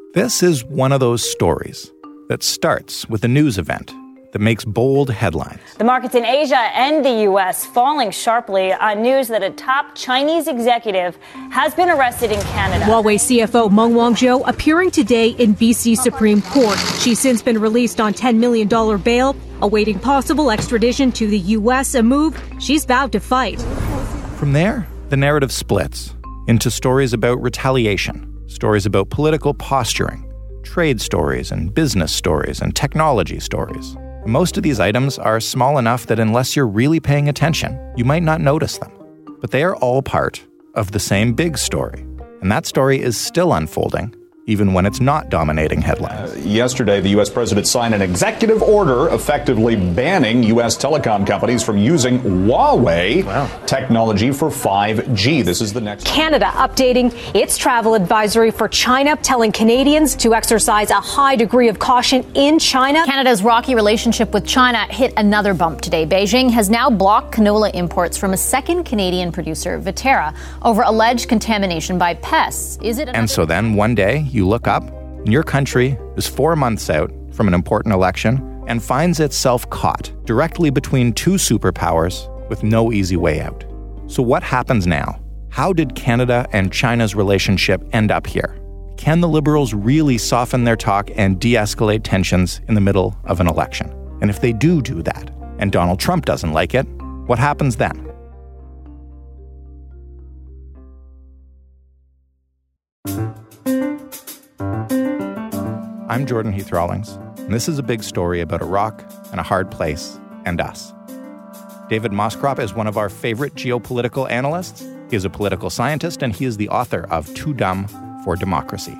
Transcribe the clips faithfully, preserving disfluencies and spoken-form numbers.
This is one of those stories that starts with a news event that makes bold headlines. The markets in Asia and the U S falling sharply on news that a top Chinese executive has been arrested in Canada. Huawei C F O Meng Wanzhou appearing today in B C Supreme Court. She's since been released on ten million dollars bail, awaiting possible extradition to the U S, a move she's vowed to fight. From there, the narrative splits into stories about retaliation, stories about political posturing, trade stories and business stories and technology stories. Most of these items are small enough that unless you're really paying attention, you might not notice them. But they are all part of the same big story. And that story is still unfolding, even when it's not dominating headlines. Uh, yesterday, the U S president signed an executive order effectively banning U S telecom companies from using Huawei wow. technology for five G. This is the next. Canada updating its travel advisory for China, telling Canadians to exercise a high degree of caution in China. Canada's rocky relationship with China hit another bump today. Beijing has now blocked canola imports from a second Canadian producer, Viterra, over alleged contamination by pests. Is it? And so then one day, you look up, and your country is four months out from an important election and finds itself caught directly between two superpowers with no easy way out. So what happens now? How did Canada and China's relationship end up here? Can the Liberals really soften their talk and de-escalate tensions in the middle of an election? And if they do do that, and Donald Trump doesn't like it, what happens then? I'm Jordan Heath Rawlings, and this is a big story about Iraq and a hard place and us. David Moskrop is one of our favorite geopolitical analysts. He is a political scientist, and he is the author of Too Dumb for Democracy.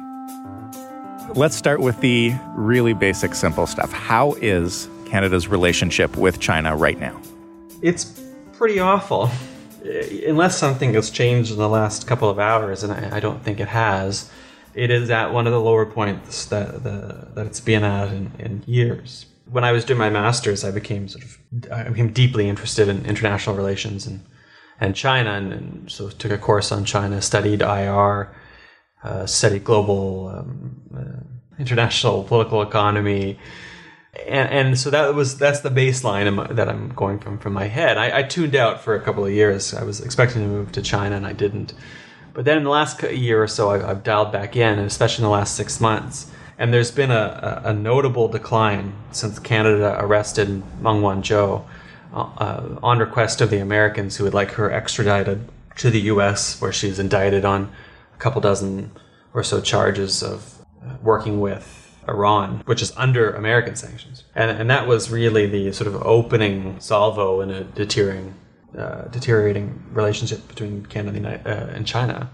Let's start with the really basic, simple stuff. How is Canada's relationship with China right now? It's pretty awful. Unless something has changed in the last couple of hours, and I, I don't think it has, it is at one of the lower points that the, that it's been at in, in years. When I was doing my master's, I became sort of I became deeply interested in international relations and and China, and, and so took a course on China, studied I R, uh, studied global um, uh, international political economy, and, and so that was that's the baseline that I'm going from from my head. I, I tuned out for a couple of years. I was expecting to move to China, and I didn't. But then in the last year or so, I've, I've dialed back in, and especially in the last six months. And there's been a, a, a notable decline since Canada arrested Meng Wanzhou uh, uh, on request of the Americans who would like her extradited to the U S, where she's indicted on a couple dozen or so charges of working with Iran, which is under American sanctions. And, and that was really the sort of opening salvo in a deteriorating Uh, deteriorating relationship between Canada uh, and China.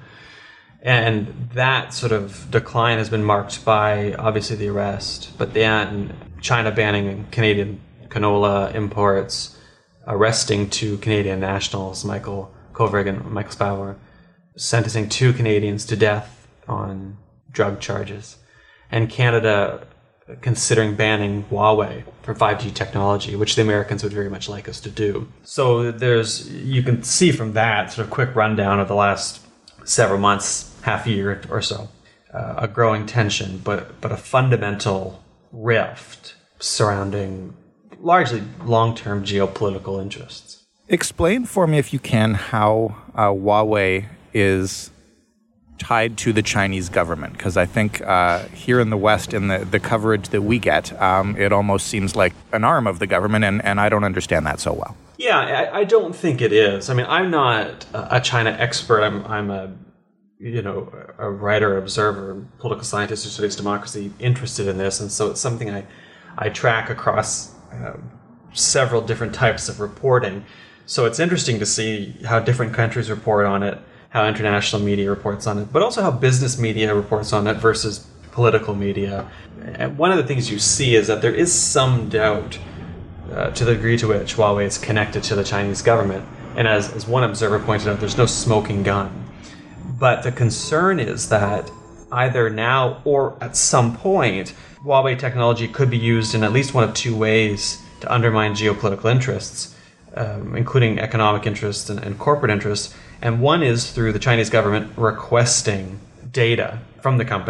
And that sort of decline has been marked by, obviously, the arrest, but then China banning Canadian canola imports, arresting two Canadian nationals, Michael Kovrig and Michael Spauer, sentencing two Canadians to death on drug charges, and Canada considering banning Huawei for five G technology, which the Americans would very much like us to do. So there's, you can see from that sort of quick rundown of the last several months, half a year or so, uh, a growing tension, but but a fundamental rift surrounding largely long-term geopolitical interests. Explain for me, if you can, how uh, Huawei is tied to the Chinese government, because I think uh, here in the West, in the, the coverage that we get, um, it almost seems like an arm of the government, and, and I don't understand that so well. Yeah, I, I don't think it is. I mean, I'm not a China expert. I'm I'm a you know a writer, observer, political scientist who studies democracy, interested in this, and so it's something I I track across uh, several different types of reporting. So it's interesting to see how different countries report on it, how international media reports on it, but also how business media reports on it versus political media. And one of the things you see is that there is some doubt uh, to the degree to which Huawei is connected to the Chinese government. And as, as one observer pointed out, there's no smoking gun. But the concern is that either now or at some point, Huawei technology could be used in at least one of two ways to undermine geopolitical interests, um, including economic interests and, and corporate interests. And one is through the Chinese government requesting data from the company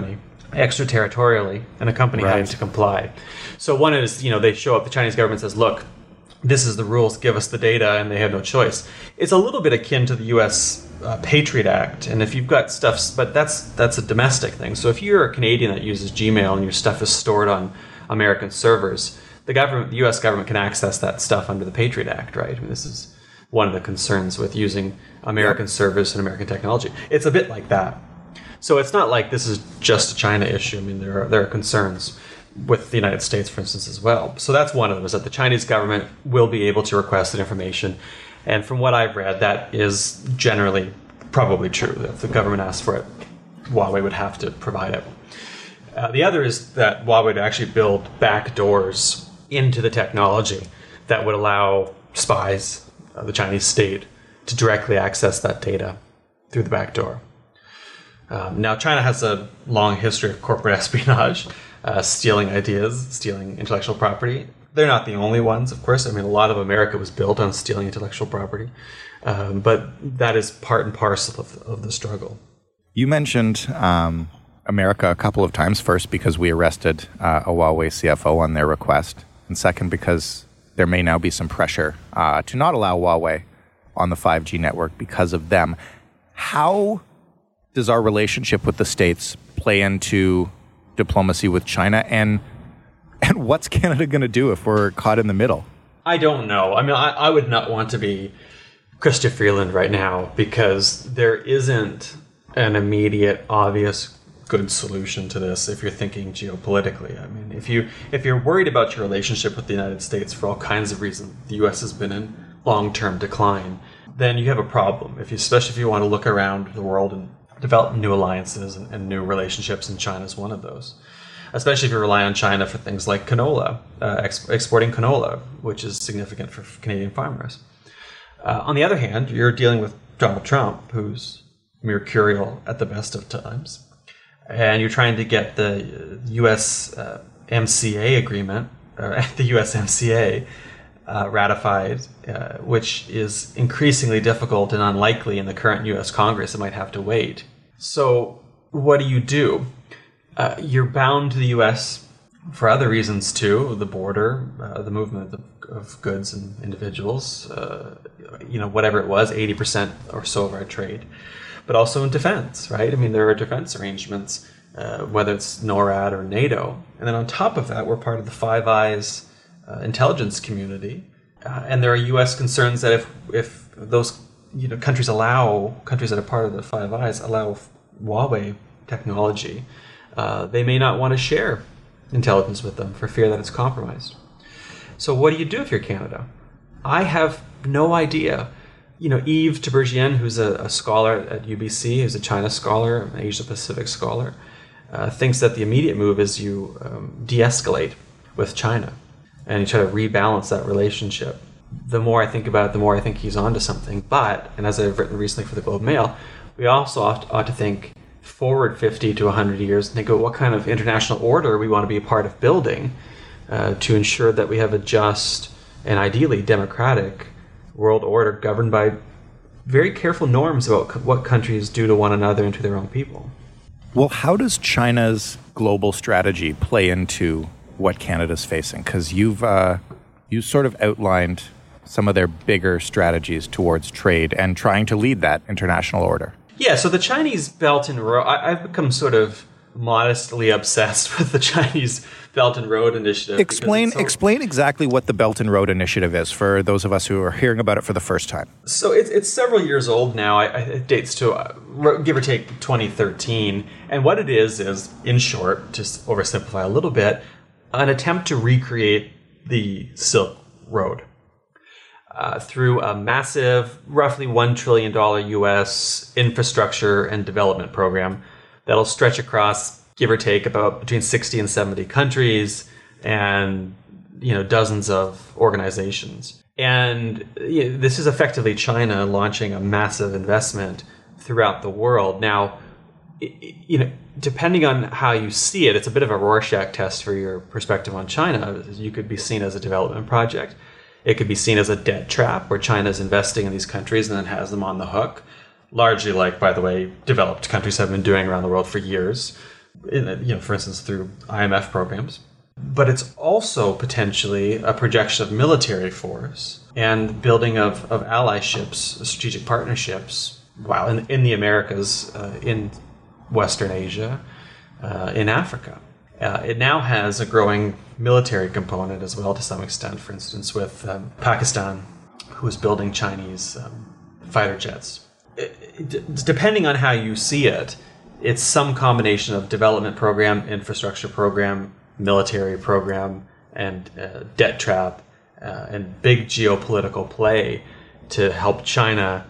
extraterritorially, and a company Right. having to comply. So one is, you know, they show up, the Chinese government says, look, this is the rules, give us the data, and they have no choice. It's a little bit akin to the U S uh, Patriot Act, and if you've got stuff, but that's that's a domestic thing. So if you're a Canadian that uses Gmail and your stuff is stored on American servers, the government, the U S government can access that stuff under the Patriot Act, right? I mean, this is one of the concerns with using American servers and American technology. It's a bit like that. So it's not like this is just a China issue. I mean, there are there are concerns with the United States, for instance, as well. So that's one of them, is that the Chinese government will be able to request that information. And from what I've read, that is generally probably true. If the government asks for it, Huawei would have to provide it. Uh, the other is that Huawei would actually build back doors into the technology that would allow spies, uh, the Chinese state, to directly access that data through the back door. Um, now, China has a long history of corporate espionage, uh, stealing ideas, stealing intellectual property. They're not the only ones, of course. I mean, a lot of America was built on stealing intellectual property. Um, but that is part and parcel of, of the struggle. You mentioned um, America a couple of times. First, because we arrested uh, a Huawei C F O on their request. And second, because there may now be some pressure uh, to not allow Huawei on the five G network because of them. How does our relationship with the States play into diplomacy with China? And and what's Canada going to do if we're caught in the middle? I don't know. I mean, I, I would not want to be Chrystia Freeland right now, because there isn't an immediate, obvious, good solution to this if you're thinking geopolitically. I mean, if you if you're worried about your relationship with the United States for all kinds of reasons, the U S has been in long-term decline, then you have a problem. If you, especially if you want to look around the world and develop new alliances and, and new relationships, and China is one of those. Especially if you rely on China for things like canola, uh, ex- exporting canola, which is significant for Canadian farmers. Uh, on the other hand, you're dealing with Donald Trump, who's mercurial at the best of times, and you're trying to get the U S uh, M C A agreement, or the U S M C A uh, ratified, uh, which is increasingly difficult and unlikely in the current U S Congress. It might have to wait. So what do you do? Uh, you're bound to the U S for other reasons too, the border, uh, the movement of, of goods and individuals, uh, you know, whatever it was, eighty percent or so of our trade, but also in defense, right? I mean, there are defense arrangements, uh, whether it's NORAD or NATO. And then on top of that, we're part of the Five Eyes uh, intelligence community. Uh, and there are U S concerns that if, if those, you know, countries allow, countries that are part of the Five Eyes allow Huawei technology, uh, they may not want to share intelligence with them for fear that it's compromised. So what do you do if you're Canada? I have no idea. You know, Yves Tiberghien, who's a, a scholar at U B C, who's a China scholar, an Asia-Pacific scholar, uh, thinks that the immediate move is you um, de-escalate with China and you try to rebalance that relationship. The more I think about it, the more I think he's onto something. But, and as I've written recently for the Globe Mail, we also ought, ought to think forward fifty to one hundred years and think about what kind of international order we want to be a part of building uh, to ensure that we have a just and ideally democratic world order governed by very careful norms about c- what countries do to one another and to their own people. Well, how does China's global strategy play into what Canada's facing? Because you've uh, you sort of outlined some of their bigger strategies towards trade and trying to lead that international order. Yeah, so the Chinese Belt and Road, I, I've become sort of modestly obsessed with the Chinese Belt and Road Initiative. Explain so, explain exactly what the Belt and Road Initiative is for those of us who are hearing about it for the first time. So it's, it's several years old now. I, I, it dates to, uh, give or take, twenty thirteen. And what it is, is, in short, just oversimplify a little bit, an attempt to recreate the Silk Road. Uh, through a massive, roughly one trillion dollars U S infrastructure and development program that'll stretch across, give or take, about between sixty and seventy countries and, you know, dozens of organizations. And you know, this is effectively China launching a massive investment throughout the world. Now, you know, depending on how you see it, it's a bit of a Rorschach test for your perspective on China. You could be seen as a development project. It could be seen as a debt trap where China is investing in these countries and then has them on the hook, largely like, by the way, developed countries have been doing around the world for years, in, you know, for instance, through I M F programs. But it's also potentially a projection of military force and building of, of allyships, strategic partnerships, well, in, in the Americas, uh, in Western Asia, uh, in Africa. Uh, it now has a growing military component as well to some extent, for instance, with um, Pakistan, who is building Chinese um, fighter jets. It, it, depending on how you see it, it's some combination of development program, infrastructure program, military program, and uh, debt trap, uh, and big geopolitical play to help China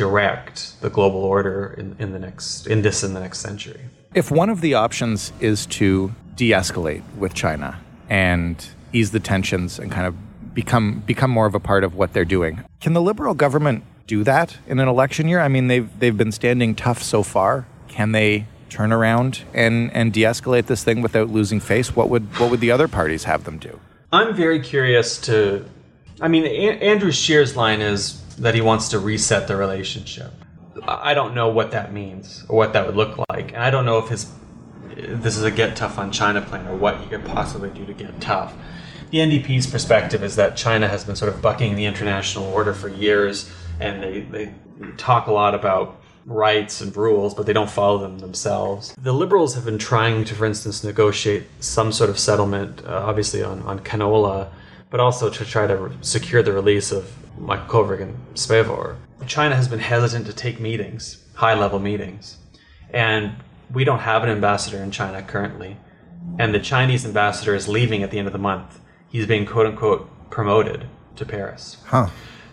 direct the global order in, in the next in this in the next century. If one of the options is to de-escalate with China and ease the tensions and kind of become become more of a part of what they're doing, can the Liberal government do that in an election year? I mean, they've they've been standing tough so far. Can they turn around and, and de-escalate this thing without losing face? What would what would the other parties have them do? I'm very curious to... I mean, a- Andrew Scheer's line is that he wants to reset the relationship. I don't know what that means or what that would look like. And I don't know if his this is a get tough on China plan or what he could possibly do to get tough. The N D P's perspective is that China has been sort of bucking the international order for years, and they, they talk a lot about rights and rules, but they don't follow them themselves. The Liberals have been trying to, for instance, negotiate some sort of settlement, uh, obviously on, on canola, but also to try to re- secure the release of Michael Kovrig and Spavor. China has been hesitant to take meetings, high-level meetings, and we don't have an ambassador in China currently, and the Chinese ambassador is leaving at the end of the month. He's being quote-unquote promoted to Paris. Huh.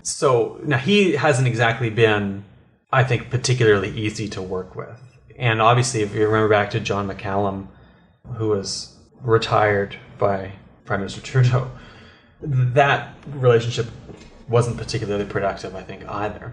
So now he hasn't exactly been, I think, particularly easy to work with. And obviously, if you remember back to John McCallum, who was retired by Prime Minister Trudeau, that relationship wasn't particularly productive, I think, either.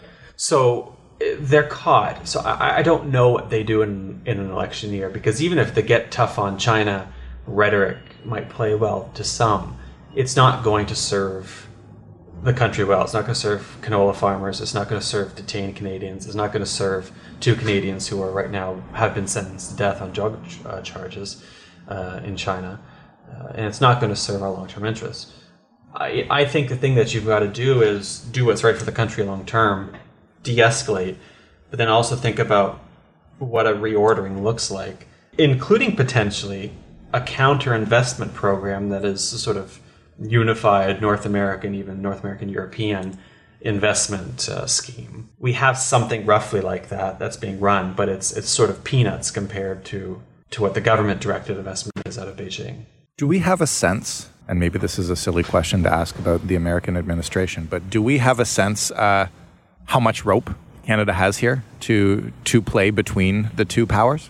So they're caught. So I, I don't know what they do in, in an election year, because even if the get tough on China rhetoric might play well to some, it's not going to serve the country well. It's not going to serve canola farmers. It's not going to serve detained Canadians. It's not going to serve two Canadians who are right now have been sentenced to death on drug uh, charges uh, in China. Uh, and it's not going to serve our long-term interests. I, I think the thing that you've got to do is do what's right for the country long-term, de-escalate, but then also think about what a reordering looks like, including potentially a counter-investment program that is a sort of unified North American, even North American European investment uh, scheme. We have something roughly like that that's being run, but it's it's sort of peanuts compared to, to what the government-directed investment is out of Beijing. Do we have a sense, and maybe this is a silly question to ask about the American administration, but do we have a sense uh, how much rope Canada has here to to play between the two powers?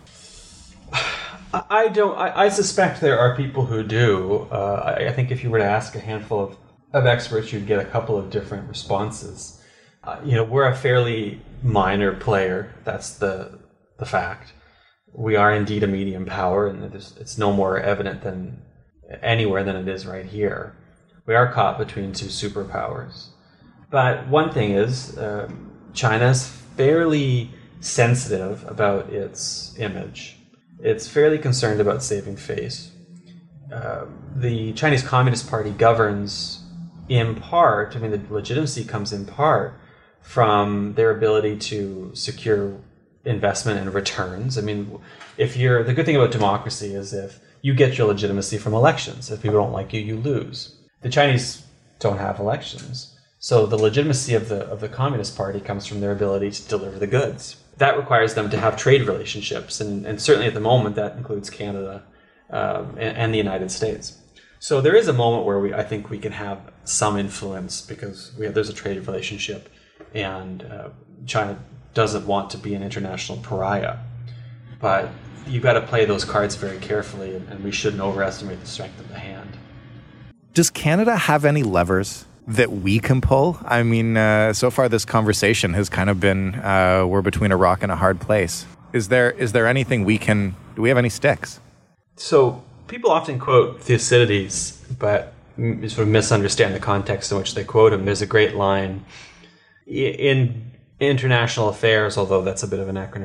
I don't. I, I suspect there are people who do. Uh, I, I think if you were to ask a handful of, of experts, you'd get a couple of different responses. Uh, you know, we're a fairly minor player. That's the the fact. We are indeed a medium power, and it's, it's no more evident than anywhere than it is right here. We are caught between two superpowers. But one thing is, uh, China's fairly sensitive about its image. It's fairly concerned about saving face. Uh, the Chinese Communist Party governs in part, I mean, the legitimacy comes in part from their ability to secure investment and returns. I mean, if you're, the good thing about democracy is if you get your legitimacy from elections. If people don't like you, you lose. The Chinese don't have elections. So the legitimacy of the of the Communist Party comes from their ability to deliver the goods. That requires them to have trade relationships, and, and certainly at the moment that includes Canada um, and, and the United States. So there is a moment where we, I think we can have some influence because we have, there's a trade relationship, and uh, China doesn't want to be an international pariah. But you've got to play those cards very carefully, and, and we shouldn't overestimate the strength of the hand. Does Canada have any levers that we can pull? I mean, uh, so far this conversation has kind of been, uh, we're between a rock and a hard place. Is there is there anything we can, do we have any sticks? So people often quote Thucydides, but sort of misunderstand the context in which they quote him. There's a great line in international affairs, although that's a bit of an anachronism.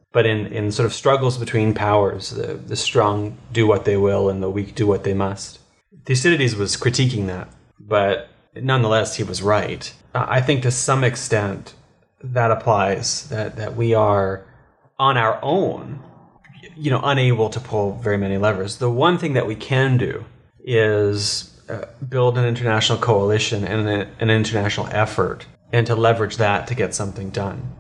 But in, in sort of struggles between powers, the, the strong do what they will and the weak do what they must. Thucydides was critiquing that, but nonetheless, he was right. I think to some extent that applies, that, that we are on our own, you know, unable to pull very many levers. The one thing that we can do is uh, build an international coalition and an, an international effort and to leverage that to get something done.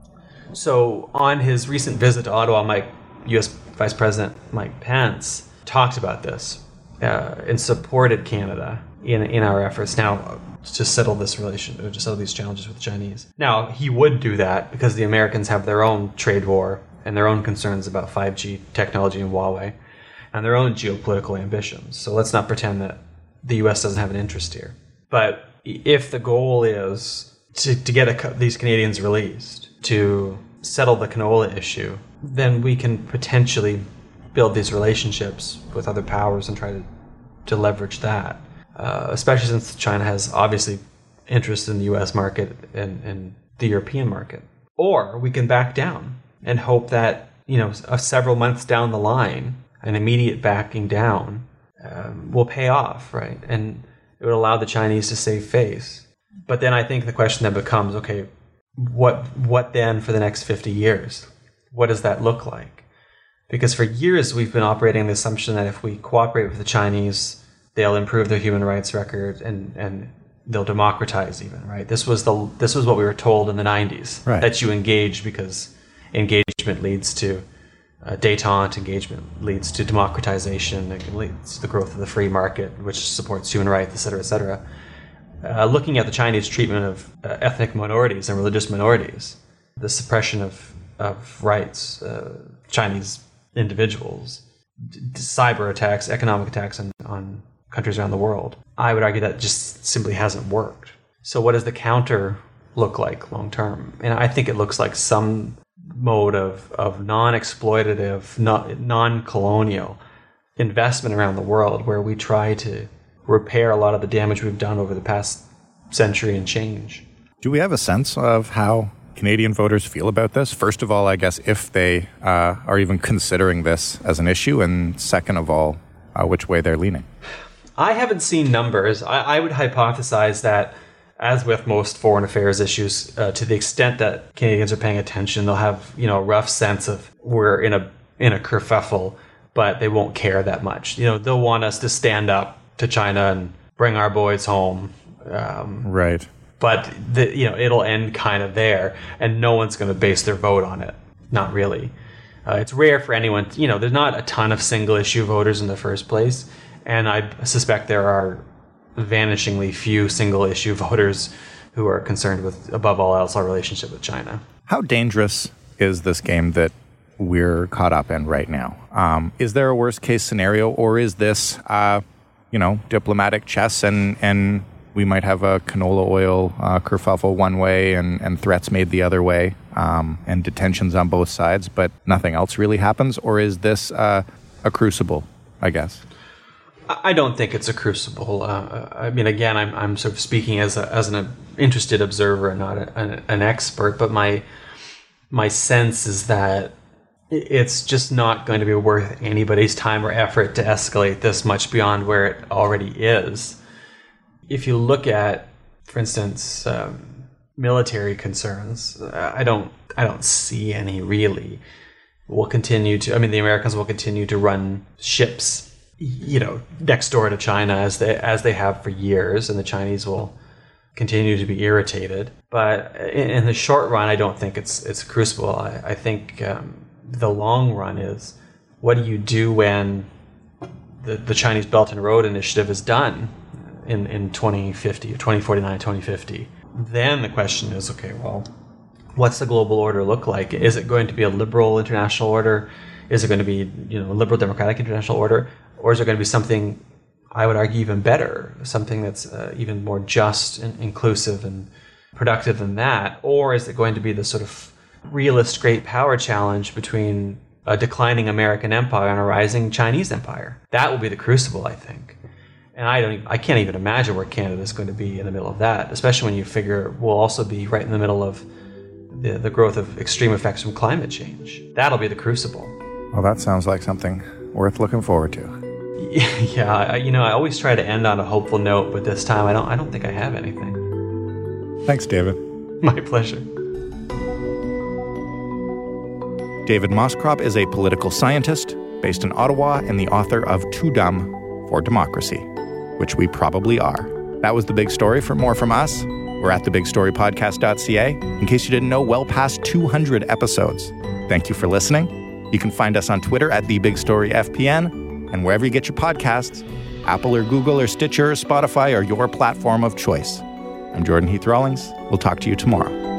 So on his recent visit to Ottawa, Mike, U S Vice President Mike Pence talked about this uh, and supported Canada in in our efforts now to settle this relation, to settle these challenges with the Chinese. Now, he would do that because the Americans have their own trade war and their own concerns about five G technology and Huawei and their own geopolitical ambitions. So let's not pretend that the U S doesn't have an interest here. But if the goal is to, to get a, these Canadians released, to settle the canola issue, then we can potentially build these relationships with other powers and try to, to leverage that, uh, especially since China has obviously interest in the U S market and, and the European market. Or we can back down and hope that, you know, uh, several months down the line, an immediate backing down um, will pay off, right? And it would allow the Chinese to save face. But then I think the question then becomes, okay, what what then for the next fifty years? What does that look like? Because for years we've been operating the assumption that if we cooperate with the Chinese, they'll improve their human rights record and, and they'll democratize even, right? This was the this was what we were told in the nineties, right, that you engage because engagement leads to uh, détente, engagement leads to democratization, it leads to the growth of the free market, which supports human rights, et cetera, et cetera. Uh, looking at the Chinese treatment of uh, ethnic minorities and religious minorities, the suppression of, of rights, uh, Chinese individuals, d- cyber attacks, economic attacks on, on countries around the world, I would argue that just simply hasn't worked. So what does the counter look like long term? And I think it looks like some mode of, of non-exploitative, non- non-colonial investment around the world where we try to repair a lot of the damage we've done over the past century and change. Do we have a sense of how Canadian voters feel about this? First of all, I guess if they uh, are even considering this as an issue, and second of all, uh, which way they're leaning. I haven't seen numbers. I, I would hypothesize that, as with most foreign affairs issues, uh, to the extent that Canadians are paying attention, they'll have, you know, a rough sense of we're in a in a kerfuffle, but they won't care that much. You know, they'll want us to stand up to China and bring our boys home. Um, right. But, the, you know, it'll end kind of there, and no one's going to base their vote on it. Not really. Uh, it's rare for anyone, to, you know, there's not a ton of single-issue voters in the first place, and I suspect there are vanishingly few single-issue voters who are concerned with, above all else, our relationship with China. How dangerous is this game that we're caught up in right now? Um, is there a worst-case scenario, or is this... Uh, you know, diplomatic chess, and, and we might have a canola oil uh, kerfuffle one way and, and threats made the other way, um, and detentions on both sides, but nothing else really happens? Or is this uh, a crucible, I guess? I don't think it's a crucible. Uh, I mean, again, I'm I'm sort of speaking as a, as an interested observer and not a, an, an expert, but my my sense is that it's just not going to be worth anybody's time or effort to escalate this much beyond where it already is. If you look at, for instance, um, military concerns, I don't, I don't see any really. We'll continue to. I mean, the Americans will continue to run ships, you know, next door to China as they as they have for years, and the Chinese will continue to be irritated. But in, in the short run, I don't think it's it's a crucible. I, I think. Um, The long run is, what do you do when the, the Chinese Belt and Road Initiative is done in, in twenty fifty, twenty forty-nine, twenty fifty? Then the question is, okay, well, what's the global order look like? Is it going to be a liberal international order? Is it going to be, you know, a liberal democratic international order? Or is it going to be something, I would argue, even better, something that's uh, even more just and inclusive and productive than that? Or is it going to be the sort of realist great power challenge between a declining American empire and a rising Chinese empire? That will be the crucible, I think. And I don't, I can't even imagine where Canada is going to be in the middle of that, especially when you figure we'll also be right in the middle of the, the growth of extreme effects from climate change. That'll be the crucible. Well, that sounds like something worth looking forward to. Yeah, I, you know, I always try to end on a hopeful note, but this time I don't I don't think I have anything. Thanks, David. My pleasure. David Moskrop is a political scientist based in Ottawa and the author of Too Dumb for Democracy, which we probably are. That was The Big Story. For more from us, we're at the big story podcast dot c a. In case you didn't know, well past two hundred episodes. Thank you for listening. You can find us on Twitter at the big story f p n, and wherever you get your podcasts, Apple or Google or Stitcher or Spotify are your platform of choice. I'm Jordan Heath Rawlings. We'll talk to you tomorrow.